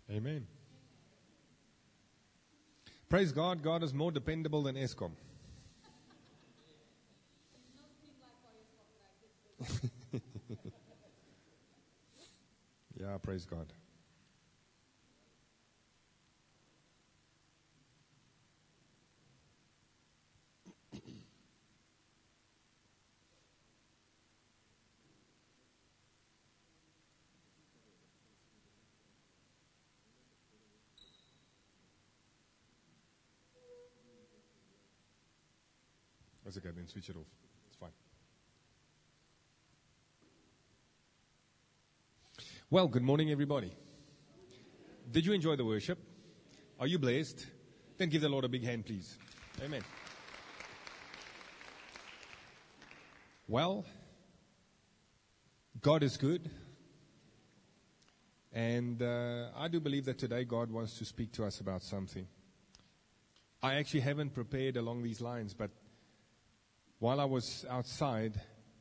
Amen. Praise God, God is more dependable than Eskom. Yeah, praise God. That's okay, then switch it off. It's fine. Well, good morning, everybody. Did you enjoy the worship? Are you blessed? Then give the Lord a big hand, please. Amen. Well, God is good. And I do believe that today God wants to speak to us about something. I actually haven't prepared along these lines, but while I was outside,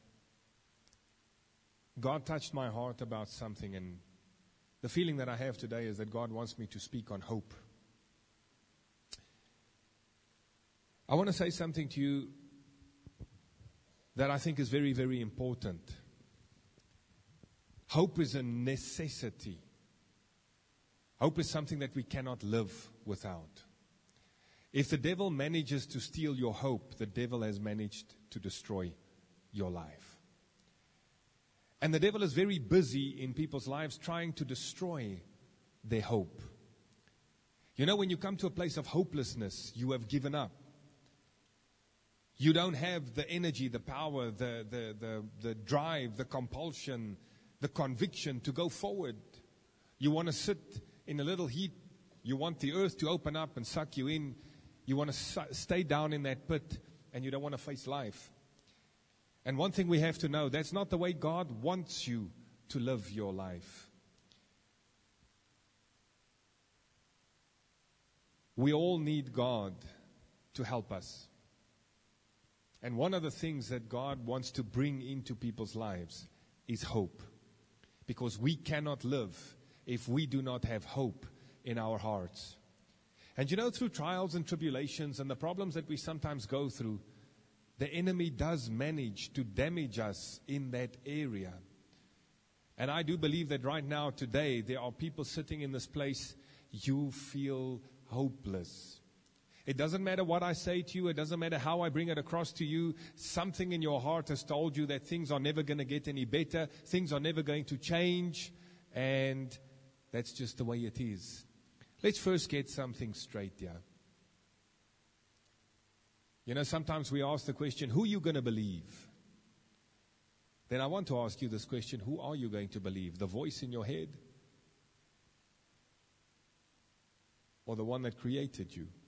God touched my heart about something, and the feeling that I have today is that God wants me to speak on hope. I want to say something to you that I think is very, very important. Hope is a necessity. Hope is something that we cannot live without. If the devil manages to steal your hope, the devil has managed to destroy your life. And the devil is very busy in people's lives trying to destroy their hope. You know, when you come to a place of hopelessness, you have given up. You don't have the energy, the power, the drive, the compulsion, the conviction to go forward. You want to sit in a little heat. You want the earth to open up and suck you in. You want to stay down in that pit, and you don't want to face life. And one thing we have to know, that's not the way God wants you to live your life. We all need God to help us. And one of the things that God wants to bring into people's lives is hope. Because we cannot live if we do not have hope in our hearts. And you know, through trials and tribulations and the problems that we sometimes go through, the enemy does manage to damage us in that area. And I do believe that right now, today, there are people sitting in this place, you feel hopeless. It doesn't matter what I say to you. It doesn't matter how I bring it across to you. Something in your heart has told you that things are never going to get any better. Things are never going to change. And that's just the way it is. Let's first get something straight here. You know, sometimes we ask the question, who are you going to believe? Then I want to ask you this question, who are you going to believe? The voice in your head? Or the one that created you?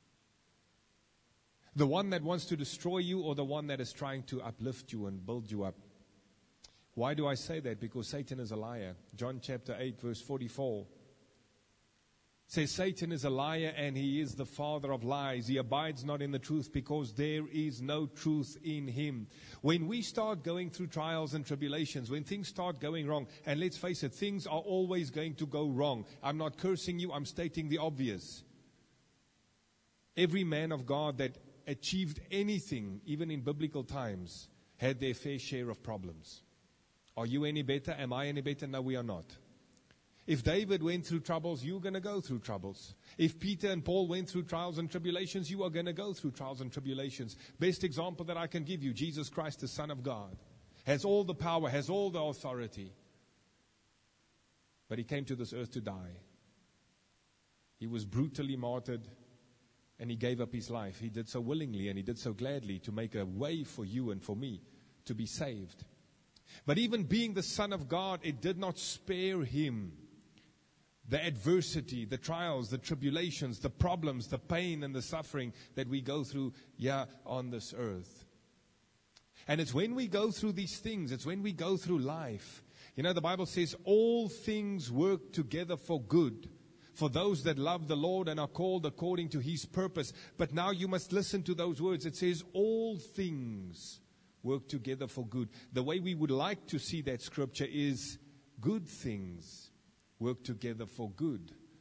The one that wants to destroy you, or the one that is trying to uplift you and build you up? Why do I say that? Because Satan is a liar. John chapter 8 verse 44 says Satan is a liar and he is the father of lies. He abides not in the truth because there is no truth in him. When we start going through trials and tribulations, when things start going wrong, and let's face it, things are always going to go wrong. I'm not cursing you, I'm stating the obvious. Every man of God that achieved anything, even in biblical times, had their fair share of problems. Are you any better? Am I any better? No, we are not. If David went through troubles, you're going to go through troubles. If Peter and Paul went through trials and tribulations, you are going to go through trials and tribulations. Best example that I can give you, Jesus Christ, the Son of God, has all the power, has all the authority. But he came to this earth to die. He was brutally martyred, and he gave up his life. He did so willingly, and he did so gladly to make a way for you and for me to be saved. But even being the Son of God, it did not spare him the adversity, the trials, the tribulations, the problems, the pain and the suffering that we go through here on this earth. And it's when we go through these things, it's when we go through life. You know, the Bible says all things work together for good for those that love the Lord and are called according to his purpose. But now you must listen to those words. It says all things work together for good. The way we would like to see that scripture is good things work together for good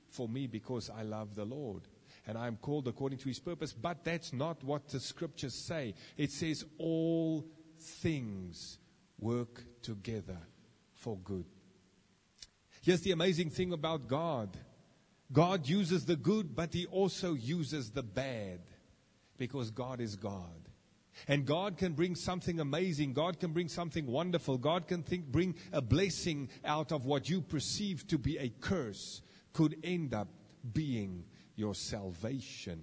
for me because I love the Lord. And I am called according to His purpose. But that's not what the scriptures say. It says all things work together for good. Here's the amazing thing about God. God uses the good, but He also uses the bad. Because God is God. And God can bring something amazing. God can bring something wonderful. God can bring a blessing out of what you perceive to be a curse. Could end up being your salvation.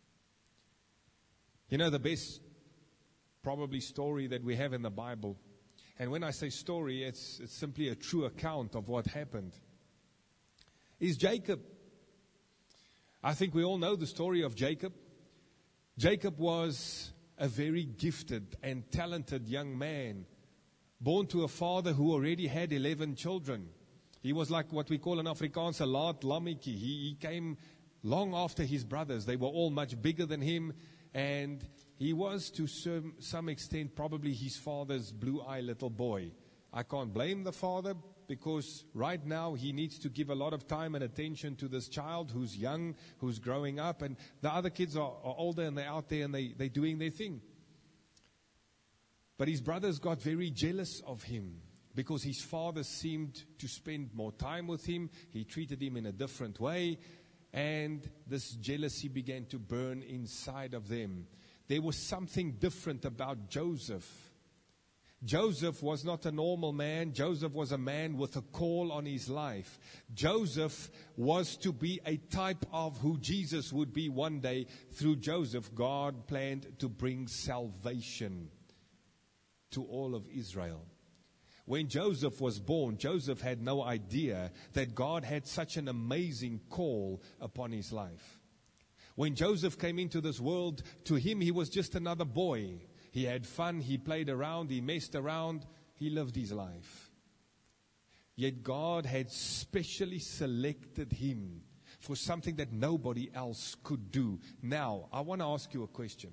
You know, the best probably story that we have in the Bible, and when I say story, it's simply a true account of what happened, is Jacob. I think we all know the story of Jacob. Jacob was a very gifted and talented young man, born to a father who already had 11 children. He was like what we call in Afrikaans a laat lammetjie. He came long after his brothers. They were all much bigger than him, and he was to some extent probably his father's blue-eyed little boy. I can't blame the father, because right now he needs to give a lot of time and attention to this child who's young, who's growing up, and the other kids are older and they're out there and they're doing their thing. But his brothers got very jealous of him because his father seemed to spend more time with him. He treated him in a different way, and this jealousy began to burn inside of them. There was something different about Joseph. Joseph was not a normal man. Joseph was a man with a call on his life. Joseph was to be a type of who Jesus would be one day. Through Joseph, God planned to bring salvation to all of Israel. When Joseph was born, Joseph had no idea that God had such an amazing call upon his life. When Joseph came into this world, to him he was just another boy. He had fun, he played around, he messed around, he lived his life. Yet God had specially selected him for something that nobody else could do. Now, I want to ask you a question.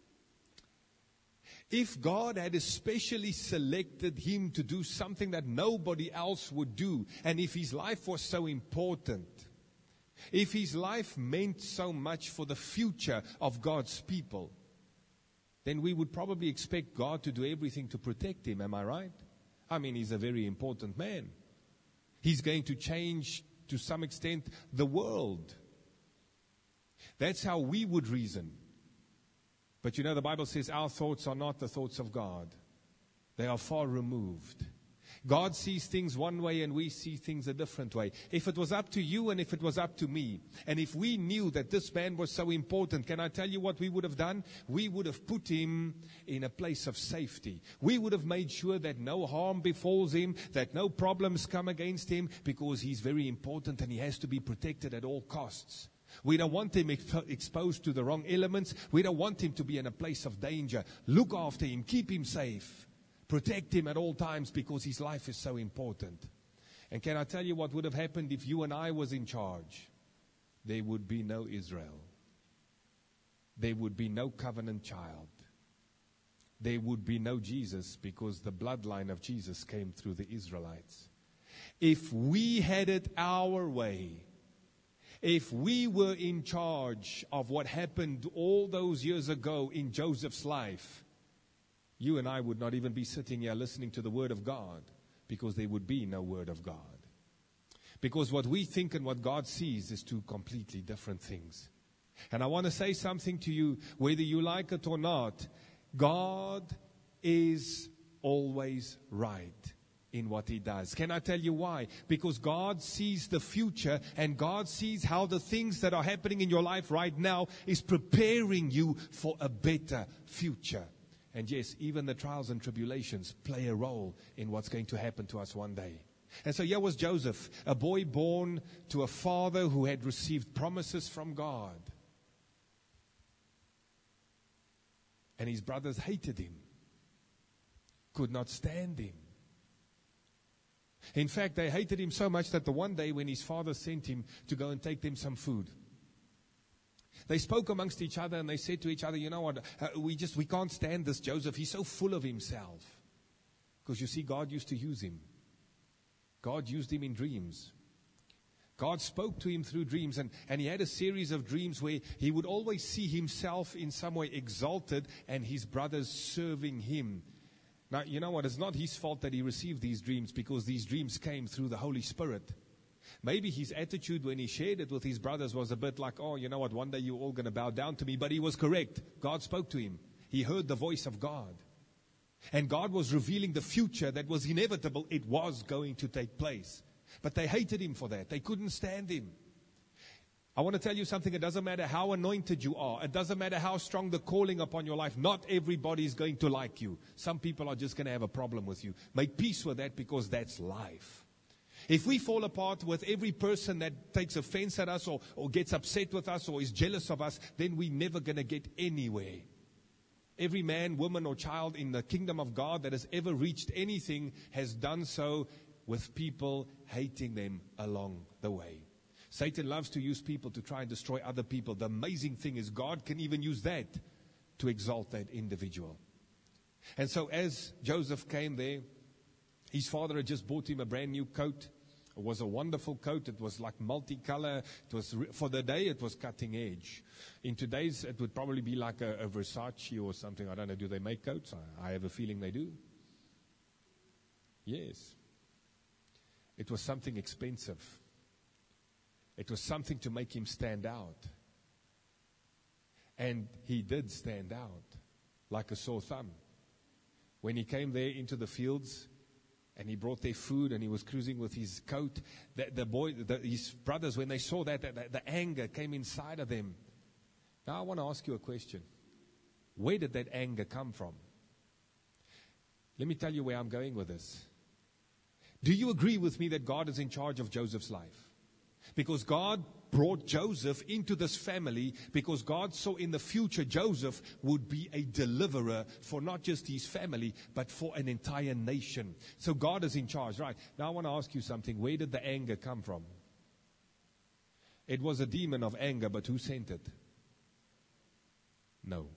If God had especially selected him to do something that nobody else would do, and if his life was so important, if his life meant so much for the future of God's people, then we would probably expect God to do everything to protect him. Am I right? I mean, he's a very important man. He's going to change, to some extent, the world. That's how we would reason. But you know, the Bible says our thoughts are not the thoughts of God. They are far removed. God sees things one way and we see things a different way. If it was up to you and if it was up to me, and if we knew that this man was so important, can I tell you what we would have done? We would have put him in a place of safety. We would have made sure that no harm befalls him, that no problems come against him, because he's very important and he has to be protected at all costs. We don't want him exposed to the wrong elements. We don't want him to be in a place of danger. Look after him, keep him safe. Protect him at all times, because his life is so important. And can I tell you what would have happened if you and I was in charge? There would be no Israel. There would be no covenant child. There would be no Jesus, because the bloodline of Jesus came through the Israelites. If we had it our way, if we were in charge of what happened all those years ago in Joseph's life, you and I would not even be sitting here listening to the Word of God, because there would be no Word of God. Because what we think and what God sees is two completely different things. And I want to say something to you, whether you like it or not, God is always right in what He does. Can I tell you why? Because God sees the future, and God sees how the things that are happening in your life right now is preparing you for a better future. And yes, even the trials and tribulations play a role in what's going to happen to us one day. And so here was Joseph, a boy born to a father who had received promises from God. And his brothers hated him, could not stand him. In fact, they hated him so much that the one day when his father sent him to go and take them some food, they spoke amongst each other and they said to each other, you know what, we can't stand this Joseph. He's so full of himself. Because you see, God used to use him. God used him in dreams. God spoke to him through dreams, and he had a series of dreams where he would always see himself in some way exalted and his brothers serving him. Now, you know what? It's not his fault that he received these dreams, because these dreams came through the Holy Spirit. Maybe his attitude when he shared it with his brothers was a bit like, oh, you know what, one day you're all going to bow down to me. But he was correct. God spoke to him. He heard the voice of God. And God was revealing the future that was inevitable. It was going to take place. But they hated him for that. They couldn't stand him. I want to tell you something. It doesn't matter how anointed you are. It doesn't matter how strong the calling upon your life. Not everybody is going to like you. Some people are just going to have a problem with you. Make peace with that, because that's life. If we fall apart with every person that takes offense at us or gets upset with us or is jealous of us, then we're never going to get anywhere. Every man, woman, or child in the kingdom of God that has ever reached anything has done so with people hating them along the way. Satan loves to use people to try and destroy other people. The amazing thing is God can even use that to exalt that individual. And so as Joseph came there, his father had just bought him a brand new coat. It was a wonderful coat. It was like multicolor. It was, for the day, it was cutting edge. In today's, it would probably be like a Versace or something. I don't know. Do they make coats? I have a feeling they do. Yes. It was something expensive. It was something to make him stand out. And he did stand out like a sore thumb. When he came there into the fields and he brought their food and he was cruising with his coat, his brothers, when they saw that, the anger came inside of them. Now I want to ask you a question. Where did that anger come from? Let me tell you where I'm going with this. Do you agree with me that God is in charge of Joseph's life? Because God brought Joseph into this family because God saw in the future Joseph would be a deliverer for not just his family, but for an entire nation. So God is in charge, right? Now I want to ask you something. Where did the anger come from? It was a demon of anger, but who sent it? No.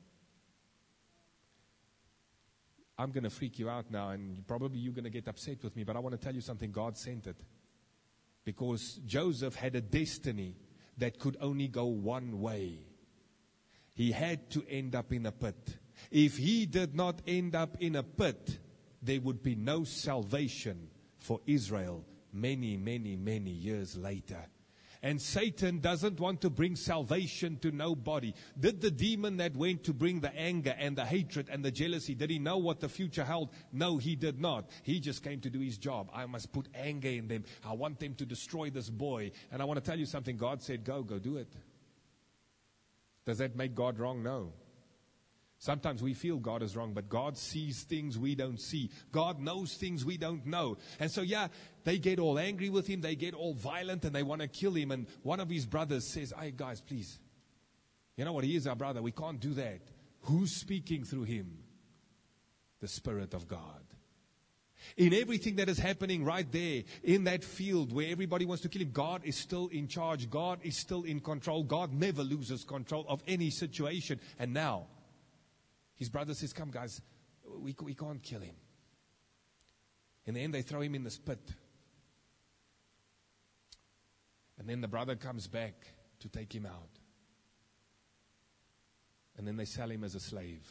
I'm going to freak you out now, and probably you're going to get upset with me, but I want to tell you something. God sent it. Because Joseph had a destiny that could only go one way. He had to end up in a pit. If he did not end up in a pit, there would be no salvation for Israel many, many, many years later. And Satan doesn't want to bring salvation to nobody. Did the demon that went to bring the anger and the hatred and the jealousy, did he know what the future held? No, he did not. He just came to do his job. I must put anger in them. I want them to destroy this boy. And I want to tell you something. God said, go do it. Does that make God wrong? No. Sometimes we feel God is wrong, but God sees things we don't see. God knows things we don't know. And so, they get all angry with him. They get all violent and they want to kill him. And one of his brothers says, hey, guys, please. You know what? He is our brother. We can't do that. Who's speaking through him? The Spirit of God. In everything that is happening right there in that field where everybody wants to kill him, God is still in charge. God is still in control. God never loses control of any situation. And now, his brother says, come guys, we can't kill him. In the end, they throw him in this pit. And then the brother comes back to take him out. And then they sell him as a slave.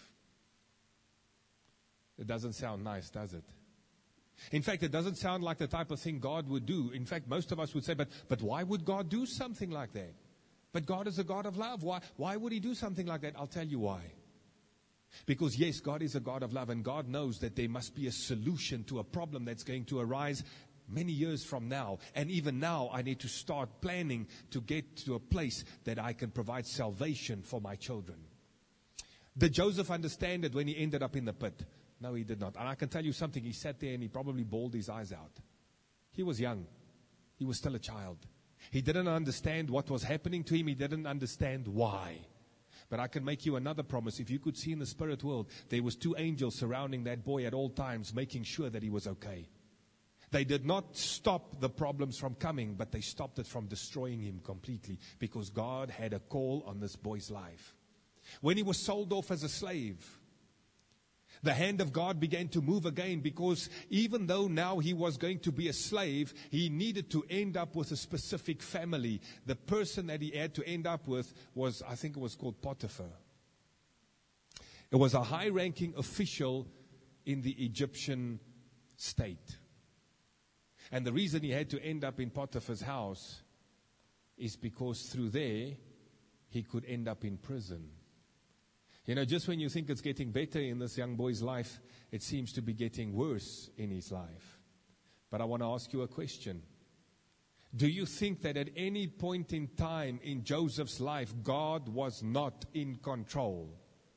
It doesn't sound nice, does it? In fact, it doesn't sound like the type of thing God would do. In fact, most of us would say, but why would God do something like that? But God is a God of love. Why would he do something like that? I'll tell you why. Because yes, God is a God of love, and God knows that there must be a solution to a problem that's going to arise many years from now. And even now, I need to start planning to get to a place that I can provide salvation for my children. Did Joseph understand it when he ended up in the pit? No, he did not. And I can tell you something. He sat there and he probably bawled his eyes out. He was young. He was still a child. He didn't understand what was happening to him. He didn't understand why. But I can make you another promise. If you could see in the spirit world, there was 2 angels surrounding that boy at all times, making sure that he was okay. They did not stop the problems from coming, but they stopped it from destroying him completely, because God had a call on this boy's life. When he was sold off as a slave, The hand of God began to move again, because even though now he was going to be a slave, he needed to end up with a specific family. The person that he had to end up with was, I think it was called Potiphar. It was a high-ranking official in the Egyptian state. And the reason he had to end up in Potiphar's house is because through there, he could end up in prison. You know, just when you think it's getting better in this young boy's life, it seems to be getting worse in his life. But I want to ask you a question. Do you think that at any point in time in Joseph's life, God was not in control?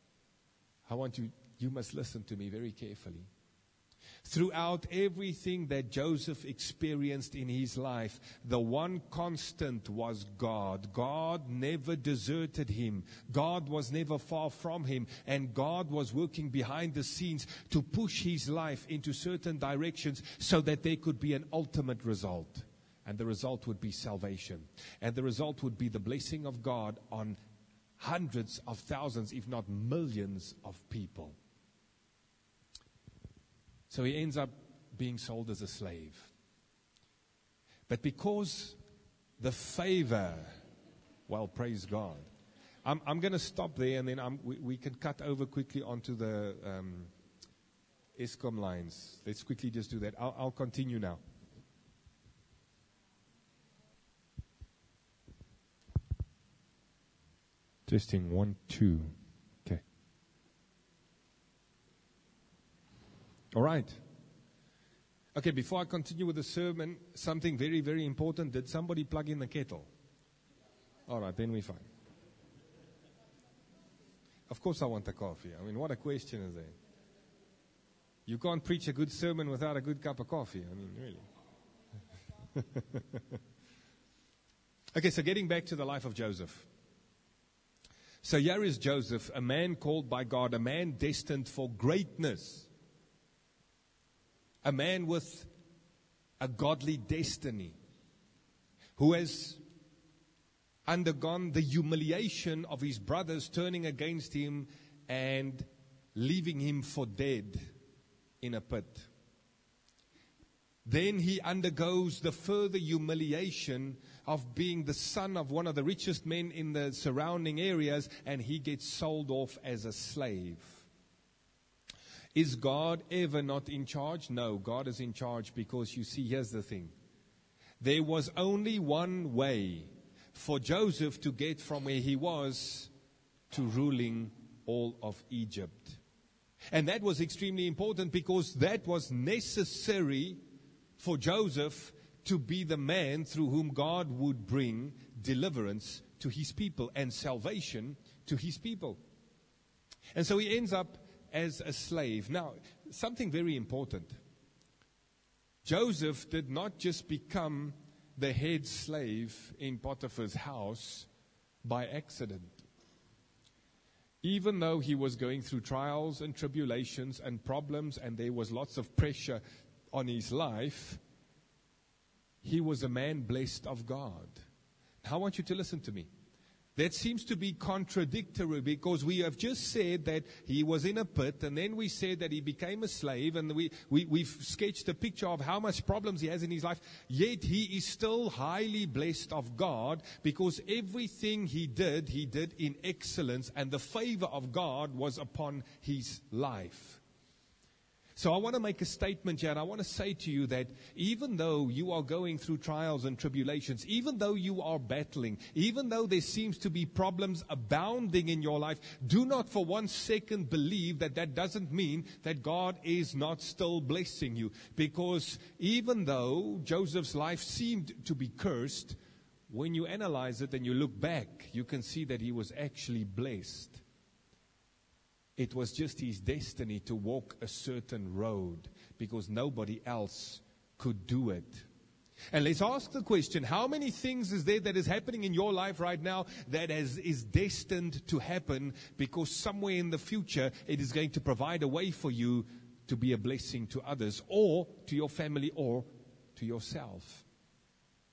You must listen to me very carefully. Throughout everything that Joseph experienced in his life, the one constant was God. God never deserted him. God was never far from him. And God was working behind the scenes to push his life into certain directions so that there could be an ultimate result. And the result would be salvation. And the result would be the blessing of God on hundreds of thousands, if not millions of people. So he ends up being sold as a slave. But because the favor, well, praise God. I'm going to stop there, and then we can cut over quickly onto the ESCOM lines. Let's quickly just do that. I'll continue now. Testing 1, 2. Okay. All right. Okay, before I continue with the sermon, something very, very important. Did somebody plug in the kettle? All right, then we're fine. Of course I want a coffee. I mean, what a question is that? You can't preach a good sermon without a good cup of coffee. I mean, really. Okay, so getting back to the life of Joseph. So here is Joseph, a man called by God, a man destined for greatness. A man with a godly destiny, who has undergone the humiliation of his brothers turning against him and leaving him for dead in a pit. Then he undergoes the further humiliation of being the son of one of the richest men in the surrounding areas, and he gets sold off as a slave. Is God ever not in charge? No, God is in charge, because you see, here's the thing. There was only one way for Joseph to get from where he was to ruling all of Egypt. And that was extremely important, because that was necessary for Joseph to be the man through whom God would bring deliverance to his people and salvation to his people. And so he ends up as a slave. Now, something very important. Joseph did not just become the head slave in Potiphar's house by accident. Even though he was going through trials and tribulations and problems, and there was lots of pressure on his life, he was a man blessed of God. Now, I want you to listen to me. That seems to be contradictory, because we have just said that he was in a pit, and then we said that he became a slave, and we've sketched a picture of how much problems he has in his life. Yet he is still highly blessed of God, because everything he did in excellence, and the favor of God was upon his life. So I want to make a statement here, and I want to say to you that even though you are going through trials and tribulations, even though you are battling, even though there seems to be problems abounding in your life, do not for 1 second believe that that doesn't mean that God is not still blessing you. Because even though Joseph's life seemed to be cursed, when you analyze it and you look back, you can see that he was actually blessed. It was just his destiny to walk a certain road, because nobody else could do it. And let's ask the question, how many things is there that is happening in your life right now that is destined to happen, because somewhere in the future it is going to provide a way for you to be a blessing to others, or to your family, or to yourself?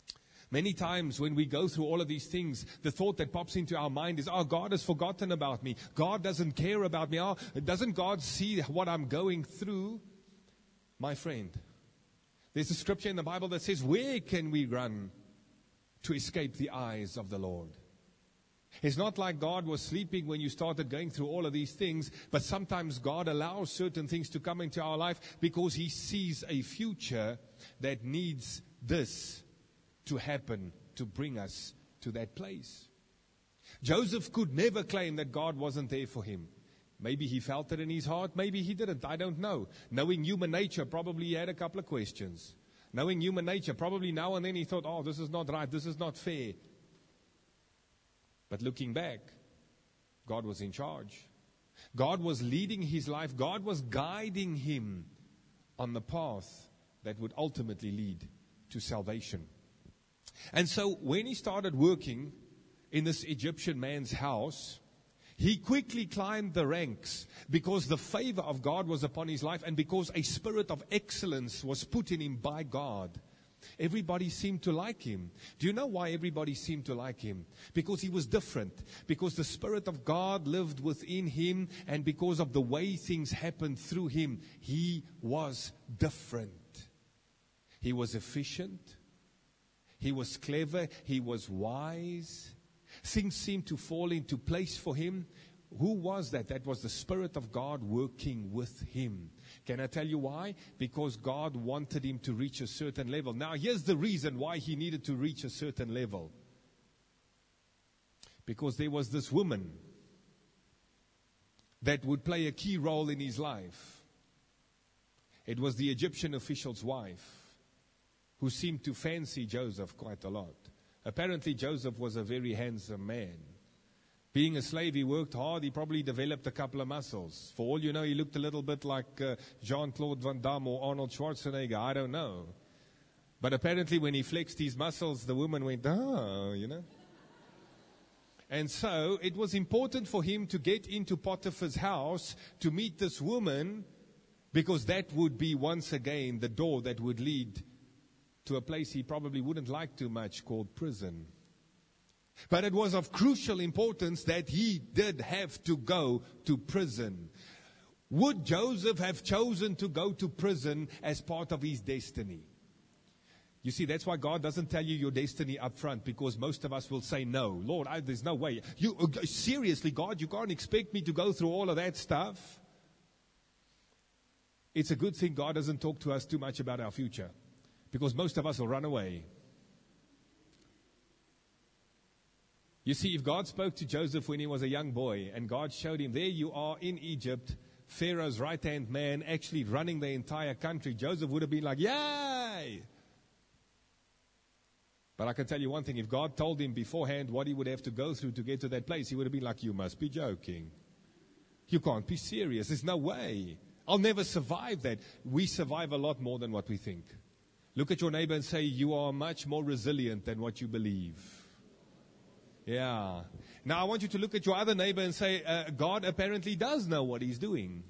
Many times when we go through all of these things, the thought that pops into our mind is, oh, God has forgotten about me. God doesn't care about me. Oh, doesn't God see what I'm going through? My friend, there's a scripture in the Bible that says, where can we run to escape the eyes of the Lord? It's not like God was sleeping when you started going through all of these things, but sometimes God allows certain things to come into our life because He sees a future that needs this to happen to bring us to that place. Joseph could never claim that God wasn't there for him. Maybe he felt it in his heart, maybe he didn't, I don't know. Knowing human nature, probably he had a couple of questions. Knowing human nature, probably now and then he thought, oh, this is not right, this is not fair. But looking back, God was in charge. God was leading his life. God was guiding him on the path that would ultimately lead to salvation. And so when he started working in this Egyptian man's house, he quickly climbed the ranks because the favor of God was upon his life and because a spirit of excellence was put in him by God. Everybody seemed to like him. Do you know why everybody seemed to like him? Because he was different. Because the Spirit of God lived within him, and because of the way things happened through him, he was different. He was efficient. He was clever. He was wise. Things seemed to fall into place for him. Who was that? That was the Spirit of God working with him. Can I tell you why? Because God wanted him to reach a certain level. Now, here's the reason why he needed to reach a certain level. Because there was this woman that would play a key role in his life. It was the Egyptian official's wife, who seemed to fancy Joseph quite a lot. Apparently, Joseph was a very handsome man. Being a slave, he worked hard. He probably developed a couple of muscles. For all you know, he looked a little bit like Jean-Claude Van Damme or Arnold Schwarzenegger. I don't know. But apparently when he flexed his muscles, the woman went, oh, you know. And so it was important for him to get into Potiphar's house to meet this woman, because that would be once again the door that would lead to a place he probably wouldn't like too much, called prison. But it was of crucial importance that he did have to go to prison. Would Joseph have chosen to go to prison as part of his destiny? You see, that's why God doesn't tell you your destiny up front, because most of us will say, no, Lord, there's no way. Seriously, God, you can't expect me to go through all of that stuff. It's a good thing God doesn't talk to us too much about our future, because most of us will run away. You see, if God spoke to Joseph when he was a young boy, and God showed him, there you are in Egypt, Pharaoh's right-hand man, actually running the entire country, Joseph would have been like, yay! But I can tell you one thing, if God told him beforehand what he would have to go through to get to that place, he would have been like, you must be joking. You can't be serious. There's no way. I'll never survive that. We survive a lot more than what we think. Look at your neighbor and say, you are much more resilient than what you believe. Yeah. Now I want you to look at your other neighbor and say, God apparently does know what He's doing.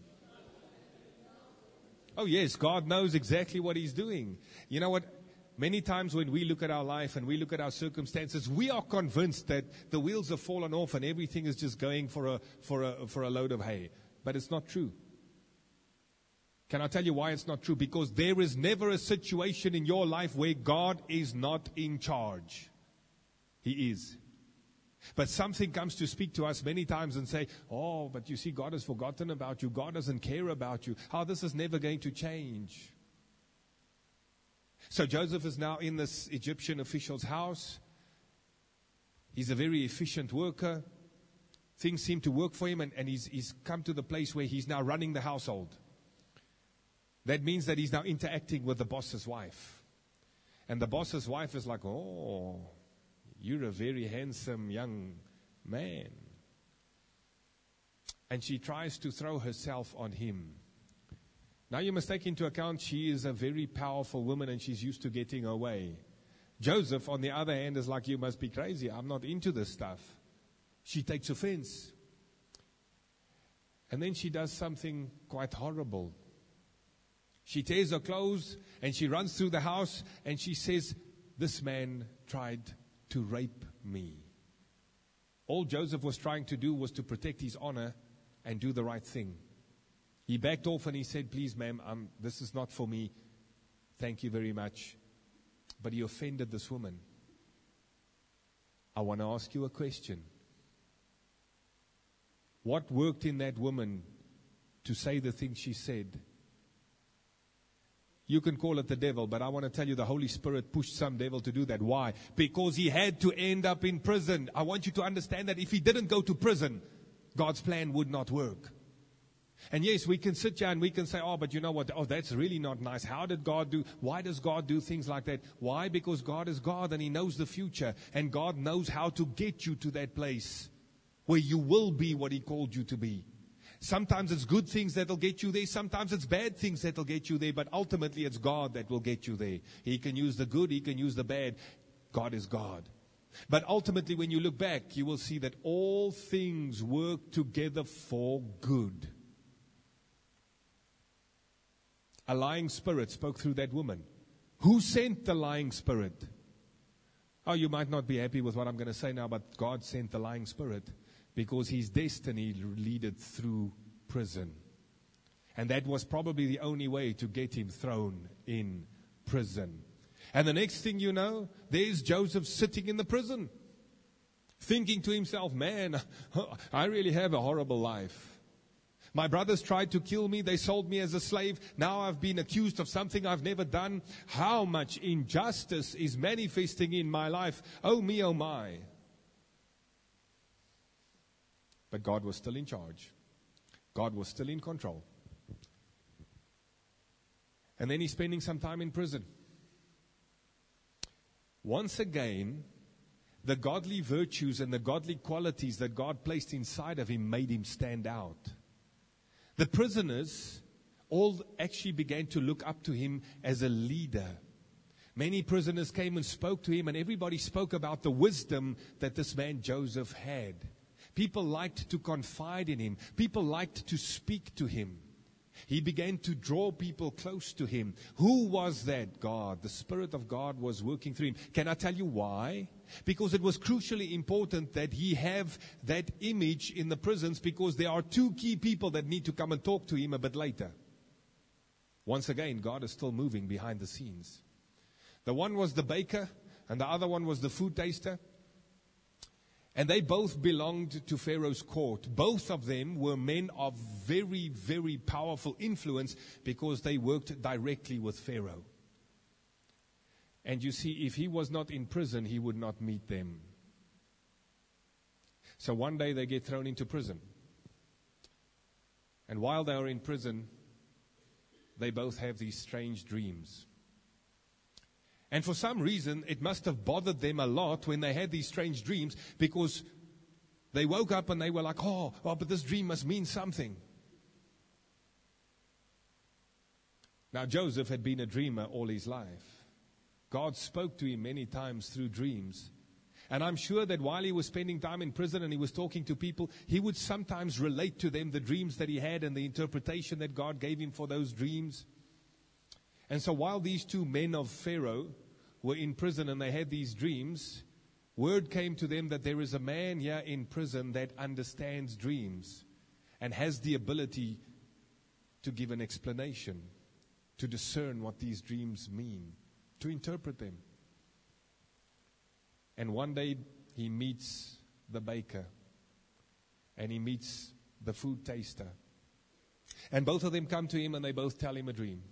Oh yes, God knows exactly what He's doing. You know what? Many times when we look at our life and we look at our circumstances, we are convinced that the wheels have fallen off and everything is just going for a load of hay. But it's not true. Can I tell you why it's not true? Because there is never a situation in your life where God is not in charge. He is. But something comes to speak to us many times and say, oh, but you see, God has forgotten about you. God doesn't care about you. How this is never going to change. So Joseph is now in this Egyptian official's house. He's a very efficient worker. Things seem to work for him, and he's come to the place where he's now running the household. That means that he's now interacting with the boss's wife. And the boss's wife is like, oh, you're a very handsome young man. And she tries to throw herself on him. Now you must take into account she is a very powerful woman and she's used to getting her way. Joseph, on the other hand, is like, you must be crazy. I'm not into this stuff. She takes offense. And then she does something quite horrible. She tears her clothes and she runs through the house and she says, this man tried to rape me. All Joseph was trying to do was to protect his honor and do the right thing. He backed off and he said, please ma'am, this is not for me. Thank you very much. But he offended this woman. I want to ask you a question. What worked in that woman to say the things she said? You can call it the devil, but I want to tell you the Holy Spirit pushed some devil to do that. Why? Because he had to end up in prison. I want you to understand that if he didn't go to prison, God's plan would not work. And yes, we can sit here and we can say, oh, but you know what? Oh, that's really not nice. How did God do? Why does God do things like that? Why? Because God is God and He knows the future. And God knows how to get you to that place where you will be what He called you to be. Sometimes it's good things that'll get you there. Sometimes it's bad things that'll get you there. But ultimately it's God that will get you there. He can use the good. He can use the bad. God is God. But ultimately when you look back, you will see that all things work together for good. A lying spirit spoke through that woman. Who sent the lying spirit? Oh, you might not be happy with what I'm going to say now, but God sent the lying spirit because his destiny leaded through prison. And that was probably the only way to get him thrown in prison. And the next thing you know, there's Joseph sitting in the prison, thinking to himself, man, I really have a horrible life. My brothers tried to kill me. They sold me as a slave. Now I've been accused of something I've never done. How much injustice is manifesting in my life? Oh me, oh my. But God was still in charge. God was still in control. And then he's spending some time in prison. Once again, the godly virtues and the godly qualities that God placed inside of him made him stand out. The prisoners all actually began to look up to him as a leader. Many prisoners came and spoke to him, and everybody spoke about the wisdom that this man Joseph had. People liked to confide in him. People liked to speak to him. He began to draw people close to him. Who was that? God. The Spirit of God was working through him. Can I tell you why? Because it was crucially important that he have that image in the prisons, because there are two key people that need to come and talk to him a bit later. Once again, God is still moving behind the scenes. The one was the baker, and the other one was the food taster. And they both belonged to Pharaoh's court. Both of them were men of very, very powerful influence because they worked directly with Pharaoh. And you see, if he was not in prison, he would not meet them. So one day they get thrown into prison. And while they are in prison, they both have these strange dreams. And for some reason, it must have bothered them a lot when they had these strange dreams, because they woke up and they were like, oh, but this dream must mean something. Now, Joseph had been a dreamer all his life. God spoke to him many times through dreams. And I'm sure that while he was spending time in prison and he was talking to people, he would sometimes relate to them the dreams that he had and the interpretation that God gave him for those dreams. And so while these two men of Pharaoh were in prison and they had these dreams, word came to them that there is a man here in prison that understands dreams and has the ability to give an explanation, to discern what these dreams mean, to interpret them. And one day he meets the baker and he meets the food taster. And both of them come to him and they both tell him a dream.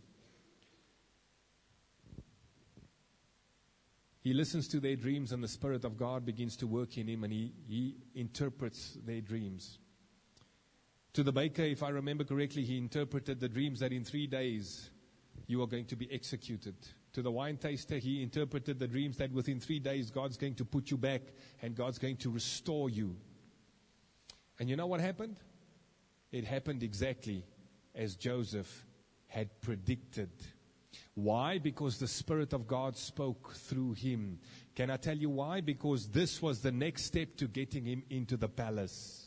He listens to their dreams and the Spirit of God begins to work in him and he interprets their dreams. To the baker, if I remember correctly, he interpreted the dreams that in 3 days you are going to be executed. To the wine taster, he interpreted the dreams that within 3 days God's going to put you back and God's going to restore you. And you know what happened? It happened exactly as Joseph had predicted. Why? Because the Spirit of God spoke through him. Can I tell you why? Because this was the next step to getting him into the palace.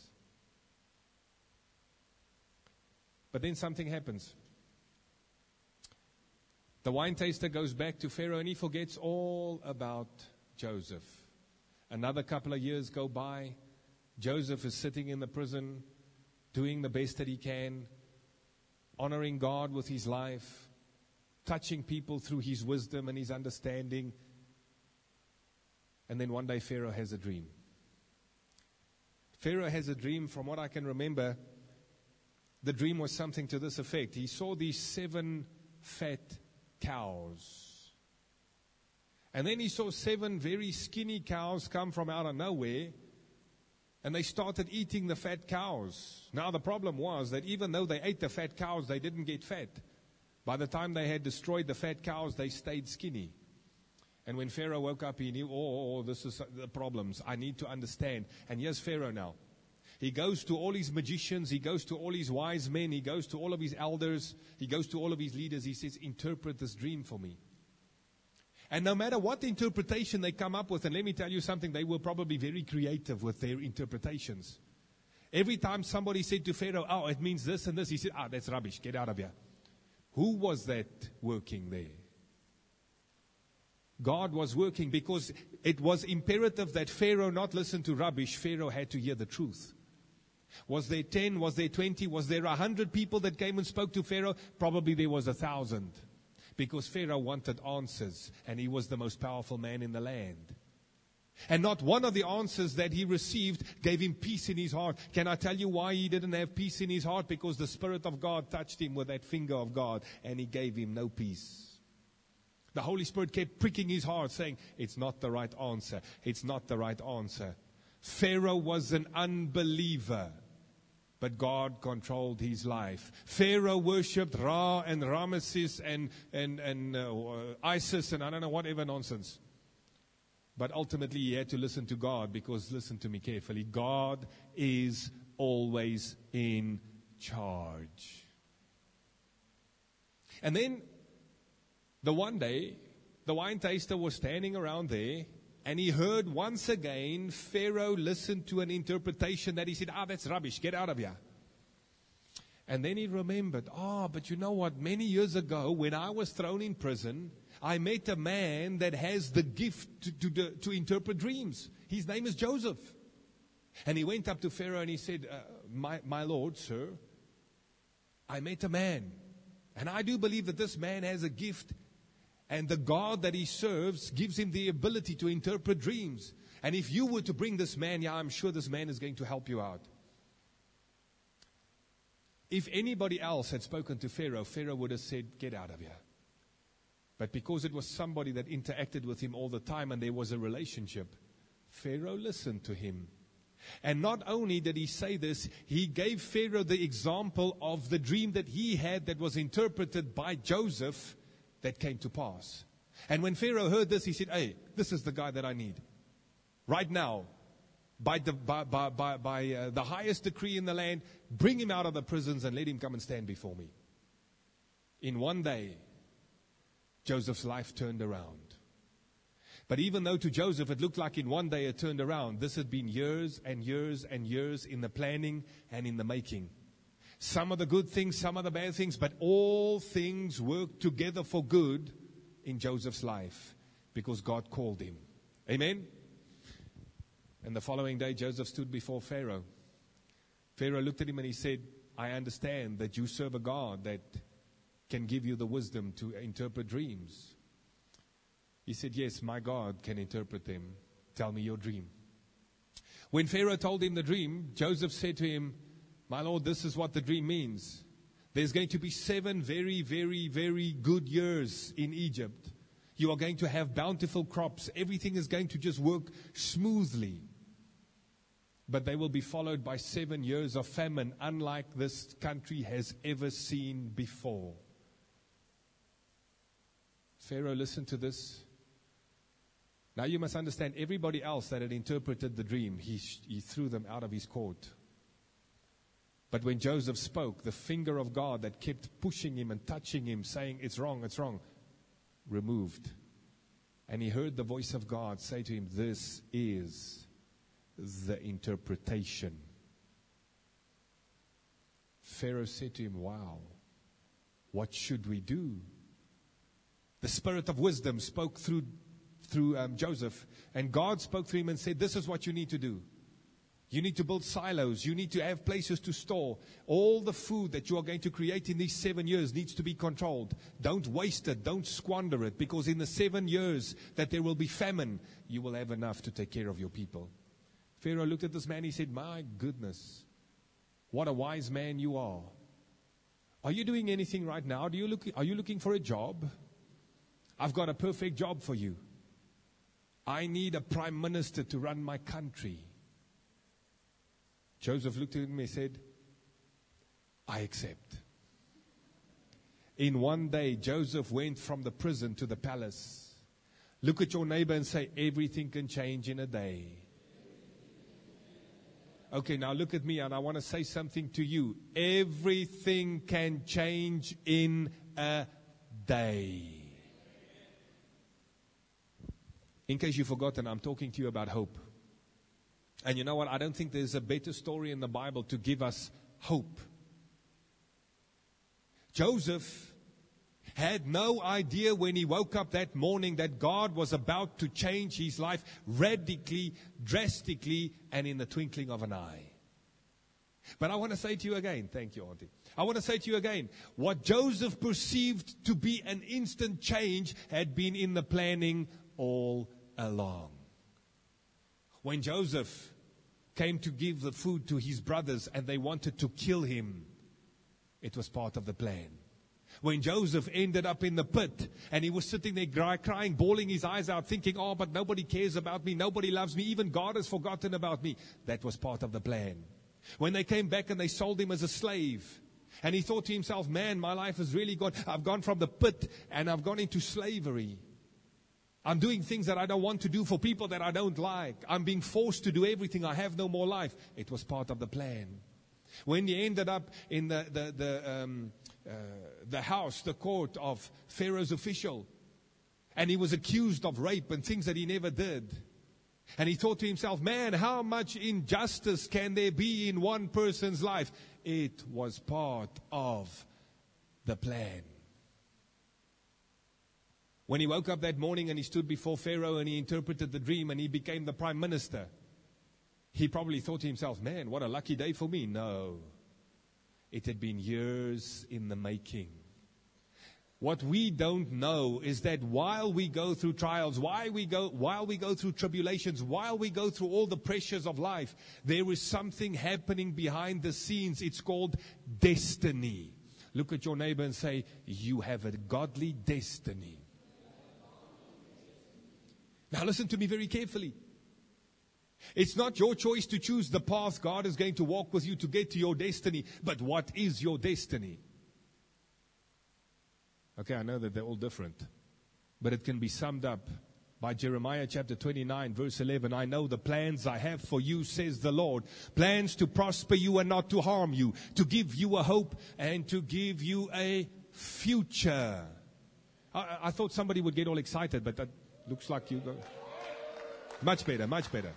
But then something happens. The wine taster goes back to Pharaoh and he forgets all about Joseph. Another couple of years go by. Joseph is sitting in the prison, doing the best that he can, honoring God with his life, touching people through his wisdom and his understanding. And then one day Pharaoh has a dream. Pharaoh has a dream. From what I can remember, the dream was something to this effect. He saw these 7 fat cows. And then he saw 7 very skinny cows come from out of nowhere. And they started eating the fat cows. Now the problem was that even though they ate the fat cows, they didn't get fat. By the time they had destroyed the fat cows, they stayed skinny. And when Pharaoh woke up, he knew, this is the problems. I need to understand. And here's Pharaoh now. He goes to all his magicians. He goes to all his wise men. He goes to all of his elders. He goes to all of his leaders. He says, interpret this dream for me. And no matter what interpretation they come up with, and let me tell you something, they were probably very creative with their interpretations. Every time somebody said to Pharaoh, it means this and this, he said, that's rubbish, get out of here. Who was that working there? God was working, because it was imperative that Pharaoh not listen to rubbish. Pharaoh had to hear the truth. Was there 10? Was there 20? Was there 100 people that came and spoke to Pharaoh? Probably there was 1,000. Because Pharaoh wanted answers, and he was the most powerful man in the land. And not one of the answers that he received gave him peace in his heart. Can I tell you why he didn't have peace in his heart? Because the Spirit of God touched him with that finger of God, and he gave him no peace. The Holy Spirit kept pricking his heart, saying, it's not the right answer. It's not the right answer. Pharaoh was an unbeliever, but God controlled his life. Pharaoh worshipped Ra and Ramesses and Isis and I don't know, whatever nonsense. But ultimately he had to listen to God, because, listen to me carefully, God is always in charge. And then one day, the wine taster was standing around there, and he heard once again Pharaoh listen to an interpretation that he said, that's rubbish, get out of here. And then he remembered, but you know what, many years ago when I was thrown in prison, I met a man that has the gift to interpret dreams. His name is Joseph. And he went up to Pharaoh and he said, my lord, sir, I met a man. And I do believe that this man has a gift. And the God that he serves gives him the ability to interpret dreams. And if you were to bring this man, I'm sure this man is going to help you out. If anybody else had spoken to Pharaoh, Pharaoh would have said, get out of here. But because it was somebody that interacted with him all the time and there was a relationship, Pharaoh listened to him. And not only did he say this, he gave Pharaoh the example of the dream that he had that was interpreted by Joseph that came to pass. And when Pharaoh heard this, he said, this is the guy that I need. Right now, by the highest decree in the land, bring him out of the prisons and let him come and stand before me. In one day, Joseph's life turned around. But even though to Joseph it looked like in one day it turned around, this had been years and years and years in the planning and in the making. Some of the good things, some of the bad things, but all things worked together for good in Joseph's life because God called him. Amen? And the following day, Joseph stood before Pharaoh. Pharaoh looked at him and he said, I understand that you serve a God that can give you the wisdom to interpret dreams. He said, yes, my God can interpret them. Tell me your dream. When Pharaoh told him the dream, Joseph said to him, my Lord, this is what the dream means. There's going to be 7 very, very, very good years in Egypt. You are going to have bountiful crops. Everything is going to just work smoothly. But they will be followed by 7 years of famine, unlike this country has ever seen before. Pharaoh listened to this. Now you must understand, everybody else that had interpreted the dream, he threw them out of his court. But when Joseph spoke, the finger of God that kept pushing him and touching him, saying, it's wrong, removed. And he heard the voice of God say to him, this is the interpretation. Pharaoh said to him, wow, what should we do? The spirit of wisdom spoke through Joseph. And God spoke through him and said, this is what you need to do. You need to build silos. You need to have places to store. All the food that you are going to create in these 7 years needs to be controlled. Don't waste it. Don't squander it. Because in the 7 years that there will be famine, you will have enough to take care of your people. Pharaoh looked at this man. He said, my goodness, what a wise man you are. Are you doing anything right now? Are you looking for a job? I've got a perfect job for you. I need a prime minister to run my country. Joseph looked at him and said, I accept. In one day, Joseph went from the prison to the palace. Look at your neighbor and say, everything can change in a day. Okay, now look at me and I want to say something to you. Everything can change in a day. In case you've forgotten, I'm talking to you about hope. And you know what? I don't think there's a better story in the Bible to give us hope. Joseph had no idea when he woke up that morning that God was about to change his life radically, drastically, and in the twinkling of an eye. But I want to say to you again, thank you, Auntie. I want to say to you again, what Joseph perceived to be an instant change had been in the planning all along. When Joseph came to give the food to his brothers and they wanted to kill him, it was part of the plan. When Joseph ended up in the pit and he was sitting there crying, bawling his eyes out, thinking, oh, but nobody cares about me, nobody loves me, even God has forgotten about me, that was part of the plan. When they came back and they sold him as a slave, and he thought to himself, man, my life has really gone, I've gone from the pit and I've gone into slavery. I'm doing things that I don't want to do for people that I don't like. I'm being forced to do everything. I have no more life. It was part of the plan. When he ended up in the house, the court of Pharaoh's official, and he was accused of rape and things that he never did. And he thought to himself, man, how much injustice can there be in one person's life? It was part of the plan. When he woke up that morning and he stood before Pharaoh and he interpreted the dream and he became the prime minister, he probably thought to himself, man, what a lucky day for me. No, it had been years in the making. What we don't know is that while we go through trials, while we go through tribulations, while we go through all the pressures of life, there is something happening behind the scenes. It's called destiny. Look at your neighbor and say, you have a godly destiny. Now listen to me very carefully. It's not your choice to choose the path God is going to walk with you to get to your destiny, but what is your destiny? Okay, I know that they're all different, but it can be summed up by Jeremiah chapter 29, verse 11. I know the plans I have for you, says the Lord. Plans to prosper you and not to harm you, to give you a hope and to give you a future. I thought somebody would get all excited, but that looks like you go. Much better, much better.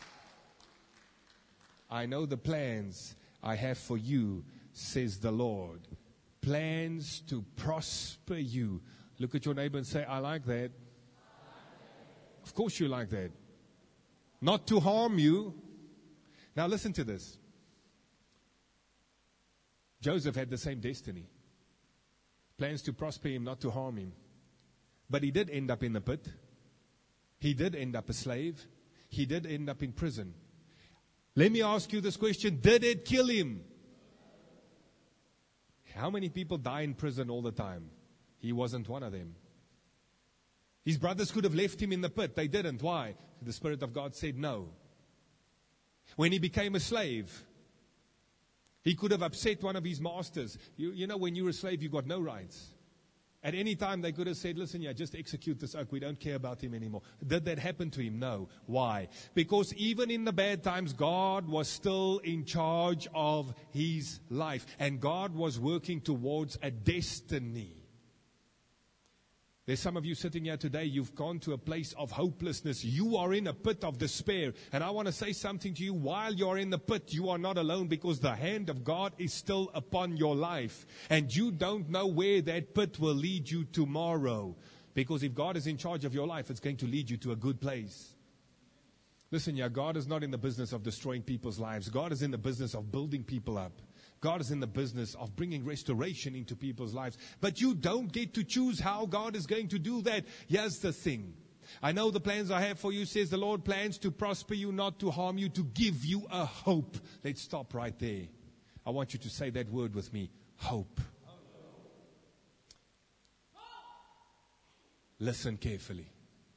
I know the plans I have for you, says the Lord. Plans to prosper you. Look at your neighbor and say, I like that. Of course you like that. Not to harm you. Now listen to this. Joseph had the same destiny. Plans to prosper him, not to harm him. But he did end up in the pit. He did end up a slave. He did end up in prison. Let me ask you this question. Did it kill him? How many people die in prison all the time? He wasn't one of them. His brothers could have left him in the pit. They didn't. Why? The Spirit of God said no. When he became a slave, he could have upset one of his masters. You know, when you're a slave, you got no rights. At any time, they could have said, listen, just execute this oak. We don't care about him anymore. Did that happen to him? No. Why? Because even in the bad times, God was still in charge of his life. And God was working towards a destiny. There's some of you sitting here today, you've gone to a place of hopelessness. You are in a pit of despair. And I want to say something to you. While you're in the pit, you are not alone, because the hand of God is still upon your life. And you don't know where that pit will lead you tomorrow. Because if God is in charge of your life, it's going to lead you to a good place. Listen, God is not in the business of destroying people's lives. God is in the business of building people up. God is in the business of bringing restoration into people's lives. But you don't get to choose how God is going to do that. Here's the thing. I know the plans I have for you, says the Lord, plans to prosper you, not to harm you, to give you a hope. Let's stop right there. I want you to say that word with me. Hope. Listen carefully.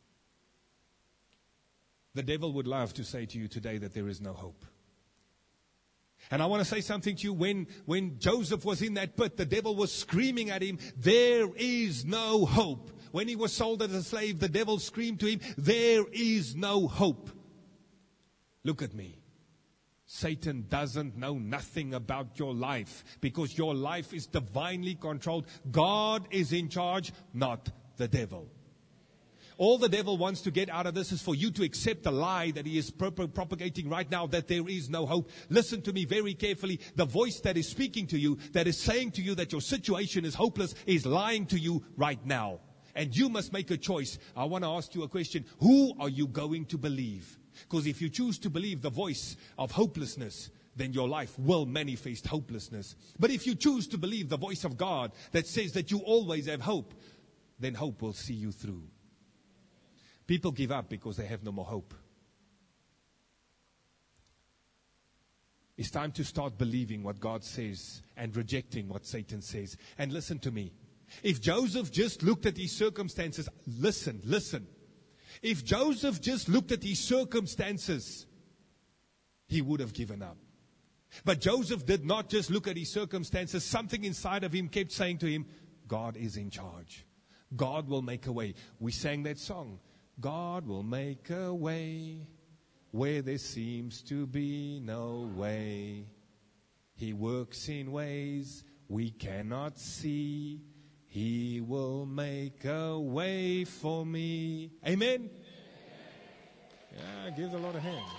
The devil would love to say to you today that there is no hope. And I want to say something to you. When Joseph was in that pit, the devil was screaming at him, there is no hope. When he was sold as a slave, the devil screamed to him, there is no hope. Look at me. Satan doesn't know nothing about your life because your life is divinely controlled. God is in charge, not the devil. All the devil wants to get out of this is for you to accept the lie that he is propagating right now, that there is no hope. Listen to me very carefully. The voice that is speaking to you, that is saying to you that your situation is hopeless, is lying to you right now. And you must make a choice. I want to ask you a question. Who are you going to believe? Because if you choose to believe the voice of hopelessness, then your life will manifest hopelessness. But if you choose to believe the voice of God that says that you always have hope, then hope will see you through. People give up because they have no more hope. It's time to start believing what God says and rejecting what Satan says. And listen to me. If Joseph just looked at his circumstances, listen. If Joseph just looked at his circumstances, he would have given up. But Joseph did not just look at his circumstances. Something inside of him kept saying to him, God is in charge. God will make a way. We sang that song. God will make a way where there seems to be no way. He works in ways we cannot see. He will make a way for me. Amen? Yeah, give the Lord a hand.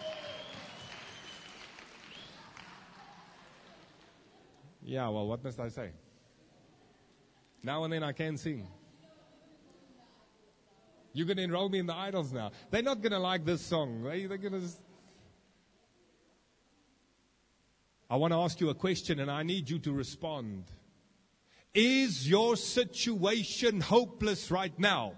Yeah, well, what must I say? Now and then I can sing. You're going to enroll me in the idols now. They're not going to like this song. They're going to just... I want to ask you a question and I need you to respond. Is your situation hopeless right now?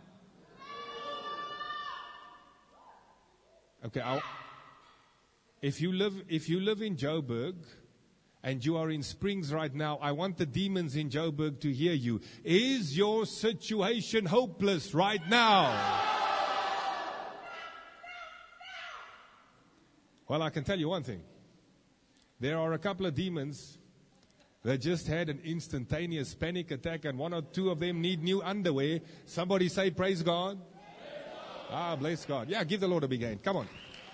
Okay, if you live in Joburg and you are in Springs right now, I want the demons in Joburg to hear you. Is your situation hopeless right now? Well, I can tell you one thing. There are a couple of demons that just had an instantaneous panic attack, and one or two of them need new underwear. Somebody say, praise God. Praise God. Bless God. Yeah, give the Lord a big hand. Come on.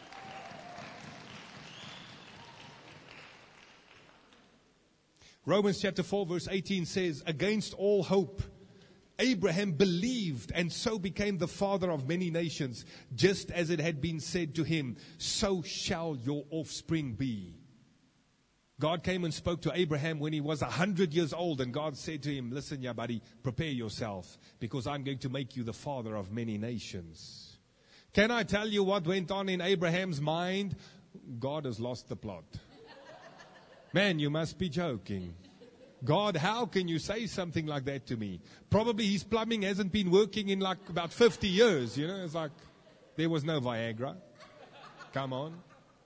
Romans chapter 4 verse 18 says, against all hope, Abraham believed and so became the father of many nations, just as it had been said to him, so shall your offspring be. God came and spoke to Abraham when he was 100 years old, and God said to him, listen, yeah, buddy, prepare yourself, because I'm going to make you the father of many nations. Can I tell you what went on in Abraham's mind? God has lost the plot. Man, you must be joking. God, how can you say something like that to me? Probably his plumbing hasn't been working in like about 50 years, you know. It's like, there was no Viagra. Come on.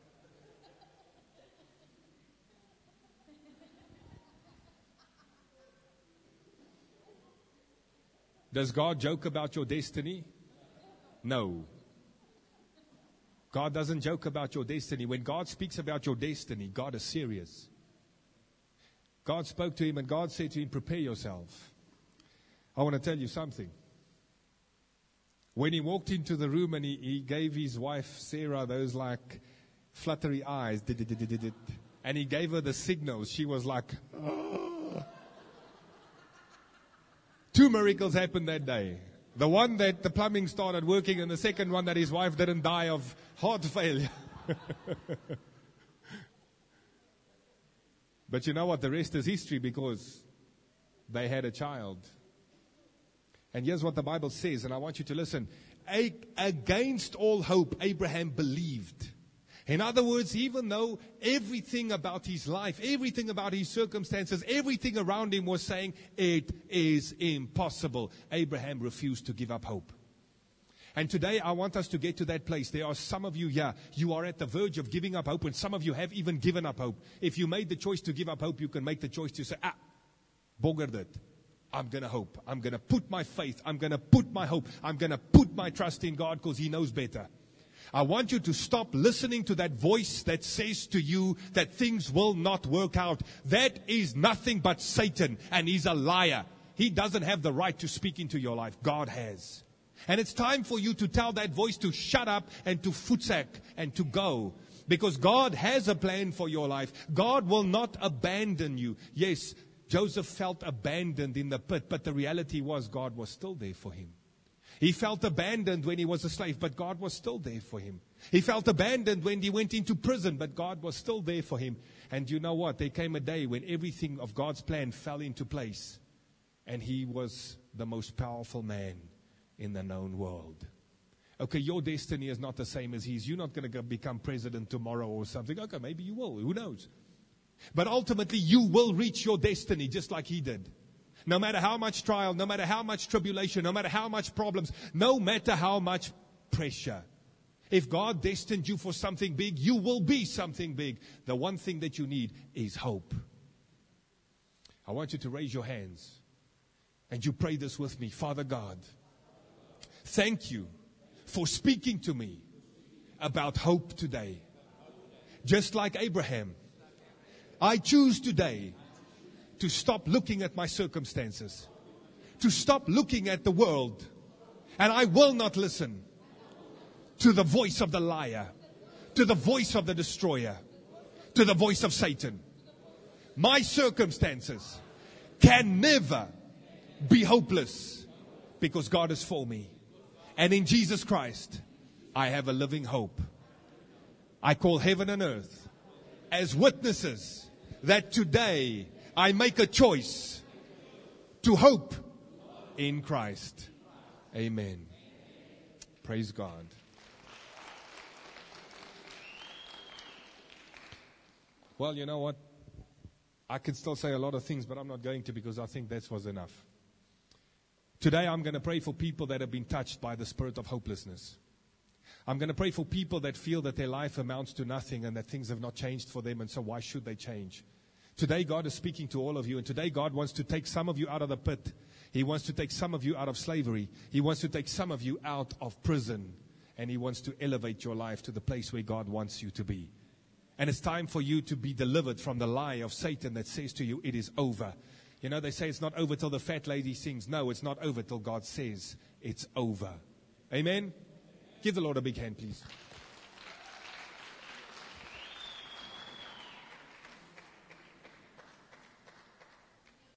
Does God joke about your destiny? No. God doesn't joke about your destiny. When God speaks about your destiny, God is serious. God spoke to him and God said to him, prepare yourself. I want to tell you something. When he walked into the room and he gave his wife Sarah those like fluttery eyes, and he gave her the signals, she was like, oh. Two miracles happened that day. The one that the plumbing started working, and the second one that his wife didn't die of heart failure. But you know what? The rest is history, because they had a child. And here's what the Bible says, and I want you to listen. Against all hope, Abraham believed. In other words, even though everything about his life, everything about his circumstances, everything around him was saying, it is impossible, Abraham refused to give up hope. And today I want us to get to that place. There are some of you here, you are at the verge of giving up hope, and some of you have even given up hope. If you made the choice to give up hope, you can make the choice to say, bogger dit. I'm going to hope. I'm going to put my faith. I'm going to put my hope. I'm going to put my trust in God because He knows better. I want you to stop listening to that voice that says to you that things will not work out. That is nothing but Satan, and he's a liar. He doesn't have the right to speak into your life. God has. And it's time for you to tell that voice to shut up and to footsack and to go. Because God has a plan for your life. God will not abandon you. Yes, Joseph felt abandoned in the pit, but the reality was God was still there for him. He felt abandoned when he was a slave, but God was still there for him. He felt abandoned when he went into prison, but God was still there for him. And you know what? There came a day when everything of God's plan fell into place. And he was the most powerful man in the known world. Okay, your destiny is not the same as his. You're not going to become president tomorrow or something. Okay, maybe you will. Who knows? But ultimately, you will reach your destiny just like he did. No matter how much trial, no matter how much tribulation, no matter how much problems, no matter how much pressure. If God destined you for something big, you will be something big. The one thing that you need is hope. I want you to raise your hands and you pray this with me. Father God, thank you for speaking to me about hope today. Just like Abraham, I choose today to stop looking at my circumstances, to stop looking at the world, and I will not listen to the voice of the liar, to the voice of the destroyer, to the voice of Satan. My circumstances can never be hopeless because God is for me. And in Jesus Christ, I have a living hope. I call heaven and earth as witnesses that today I make a choice to hope in Christ. Amen. Praise God. Well, you know what? I could still say a lot of things, but I'm not going to because I think that was enough. Today I'm going to pray for people that have been touched by the spirit of hopelessness. I'm going to pray for people that feel that their life amounts to nothing and that things have not changed for them, and so why should they change? Today God is speaking to all of you, and today God wants to take some of you out of the pit. He wants to take some of you out of slavery. He wants to take some of you out of prison, and He wants to elevate your life to the place where God wants you to be. And it's time for you to be delivered from the lie of Satan that says to you, it is over. You know, they say it's not over till the fat lady sings. No, it's not over till God says it's over. Amen? Give the Lord a big hand, please.